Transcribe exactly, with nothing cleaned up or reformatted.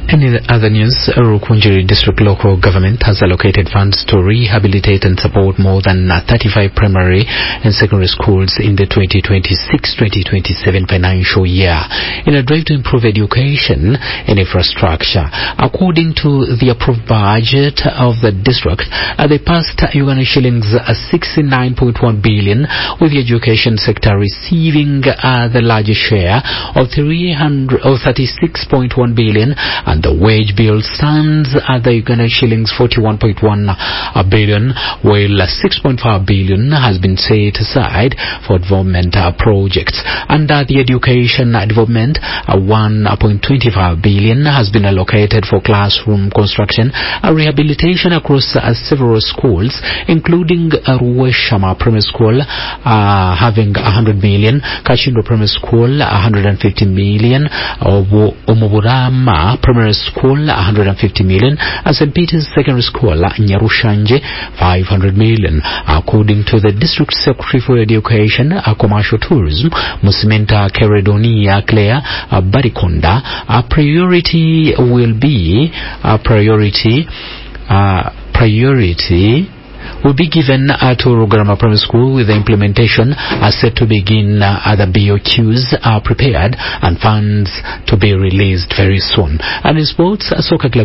And in other news, Rukunjiri District Local Government has allocated funds to rehabilitate and support more than thirty-five primary and secondary schools in the twenty twenty-six twenty twenty-seven financial year in a drive to improve education and infrastructure. According to the approved budget of the district, uh, they passed Uganda shillings uh, sixty-nine point one billion, with the education sector receiving uh, the largest share of three hundred or thirty-six point one billion. And the wage bill stands at the Uganda shillings forty-one point one billion, while six point five billion has been set aside for development uh, projects. Under the education development, uh, one point two five billion has been allocated for classroom construction, uh, rehabilitation across uh, several schools, including uh, Ruweshama Primary School uh, having one hundred million, Kachindo Primary School one hundred fifty million, Omuburama Primary School one hundred fifty million, and Saint Peter's Secondary School Nyarushanje five hundred million. According to the District Secretary for Education, uh, Commercial Tourism, Musimenta Keredonia Claire uh, Barikonda, a priority will be a priority uh, priority will be given uh, to Rugarama Primary School, with the implementation uh, set to begin uh, the B O Qs are prepared and funds to be released very soon. And in sports, uh, soccer club